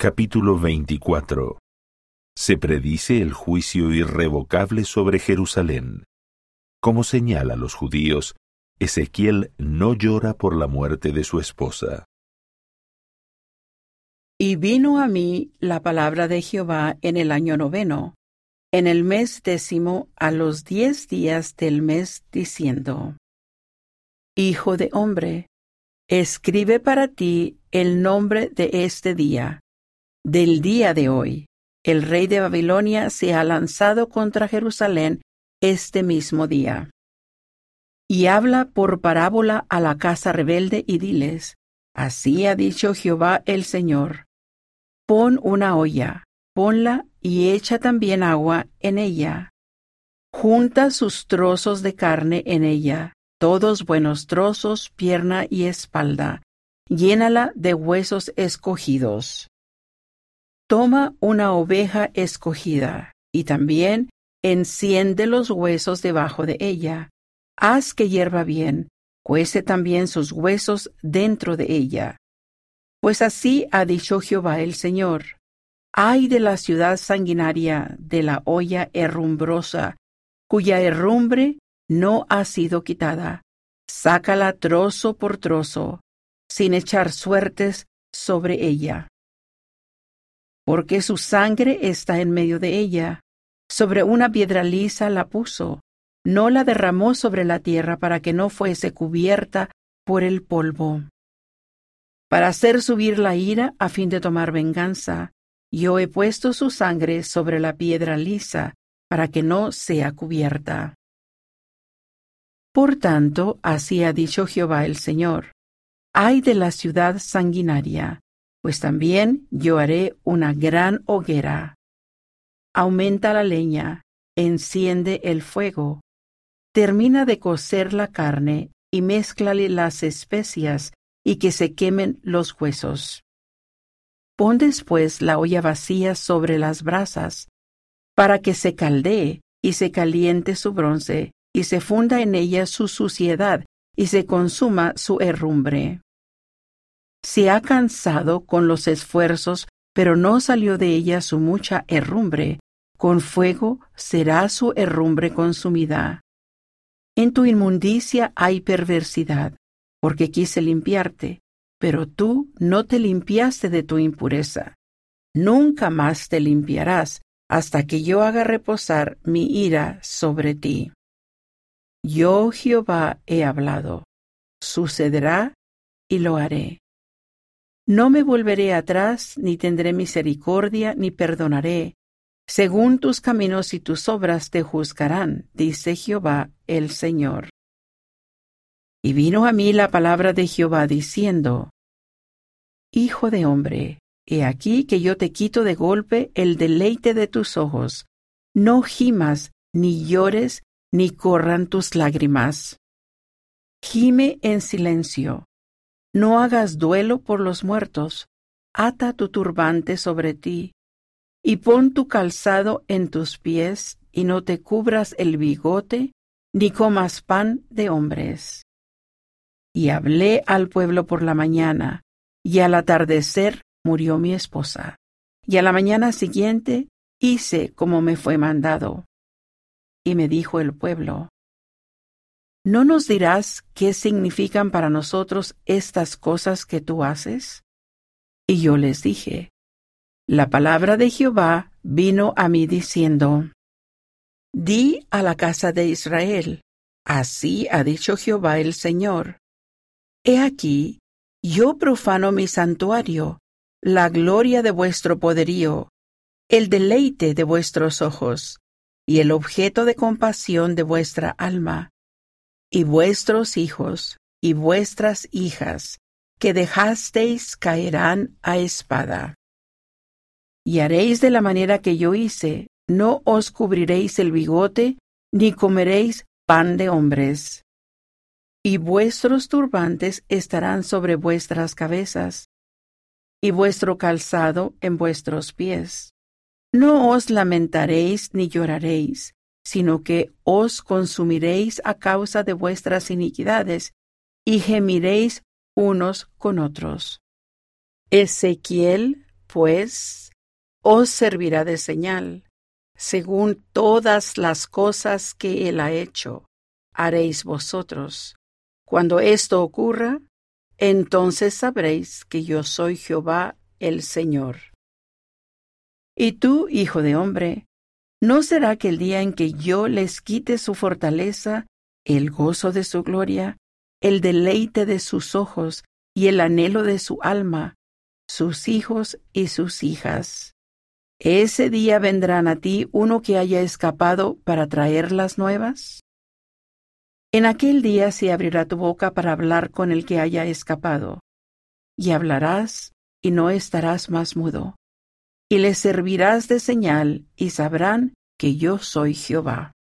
Capítulo 24. Se predice el juicio irrevocable sobre Jerusalén. Como señala a los judíos, Ezequiel no llora por la muerte de su esposa. Y vino a mí la palabra de Jehová en el año 9, en el mes 10, a los 10 días del mes, diciendo: Hijo de hombre, escribe para ti el nombre de este día, del día de hoy. El rey de Babilonia se ha lanzado contra Jerusalén este mismo día. Y habla por parábola a la casa rebelde y diles: Así ha dicho Jehová el Señor: Pon una olla, ponla y echa también agua en ella. Junta sus trozos de carne en ella, todos buenos trozos, pierna y espalda. Llénala de huesos escogidos. Toma una oveja escogida, y también enciende los huesos debajo de ella. Haz que hierva bien, cuece también sus huesos dentro de ella. Pues así ha dicho Jehová el Señor: Ay de la ciudad sanguinaria, de la olla herrumbrosa, cuya herrumbre no ha sido quitada. Sácala trozo por trozo, sin echar suertes sobre ella. Porque su sangre está en medio de ella. Sobre una piedra lisa la puso. No la derramó sobre la tierra para que no fuese cubierta por el polvo. Para hacer subir la ira a fin de tomar venganza, yo he puesto su sangre sobre la piedra lisa para que no sea cubierta. Por tanto, así ha dicho Jehová el Señor: Ay de la ciudad sanguinaria, pues también yo haré una gran hoguera. Aumenta la leña, enciende el fuego, termina de cocer la carne y mézclale las especias y que se quemen los huesos. Pon después la olla vacía sobre las brasas, para que se caldee y se caliente su bronce, y se funda en ella su suciedad, y se consuma su herrumbre. Se ha cansado con los esfuerzos, pero no salió de ella su mucha herrumbre. Con fuego será su herrumbre consumida. En tu inmundicia hay perversidad, porque quise limpiarte, pero tú no te limpiaste de tu impureza. Nunca más te limpiarás hasta que yo haga reposar mi ira sobre ti. Yo, Jehová, he hablado. Sucederá y lo haré. No me volveré atrás, ni tendré misericordia, ni perdonaré. Según tus caminos y tus obras te juzgarán, dice Jehová el Señor. Y vino a mí la palabra de Jehová diciendo: Hijo de hombre, he aquí que yo te quito de golpe el deleite de tus ojos. No gimas, ni llores, ni corran tus lágrimas. Gime en silencio. No hagas duelo por los muertos. Ata tu turbante sobre ti, y pon tu calzado en tus pies, y no te cubras el bigote, ni comas pan de hombres. Y hablé al pueblo por la mañana, y al atardecer murió mi esposa. Y a la mañana siguiente hice como me fue mandado. Y me dijo el pueblo: ¿No nos dirás qué significan para nosotros estas cosas que tú haces? Y yo les dije: La palabra de Jehová vino a mí diciendo: Di a la casa de Israel: Así ha dicho Jehová el Señor. He aquí, yo profano mi santuario, la gloria de vuestro poderío, el deleite de vuestros ojos, y el objeto de compasión de vuestra alma. Y vuestros hijos y vuestras hijas que dejasteis caerán a espada. Y haréis de la manera que yo hice: no os cubriréis el bigote, ni comeréis pan de hombres. Y vuestros turbantes estarán sobre vuestras cabezas, y vuestro calzado en vuestros pies. No os lamentaréis ni lloraréis, sino que os consumiréis a causa de vuestras iniquidades, y gemiréis unos con otros. Ezequiel pues os servirá de señal. Según todas las cosas que él ha hecho, haréis vosotros. Cuando esto ocurra, entonces sabréis que yo soy Jehová el Señor. Y tú, hijo de hombre, ¿no será que el día en que yo les quite su fortaleza, el gozo de su gloria, el deleite de sus ojos y el anhelo de su alma, sus hijos y sus hijas? ¿Ese día vendrán a ti uno que haya escapado para traer las nuevas? En aquel día se abrirá tu boca para hablar con el que haya escapado, y hablarás y no estarás más mudo, y les servirás de señal y sabrán que yo soy Jehová.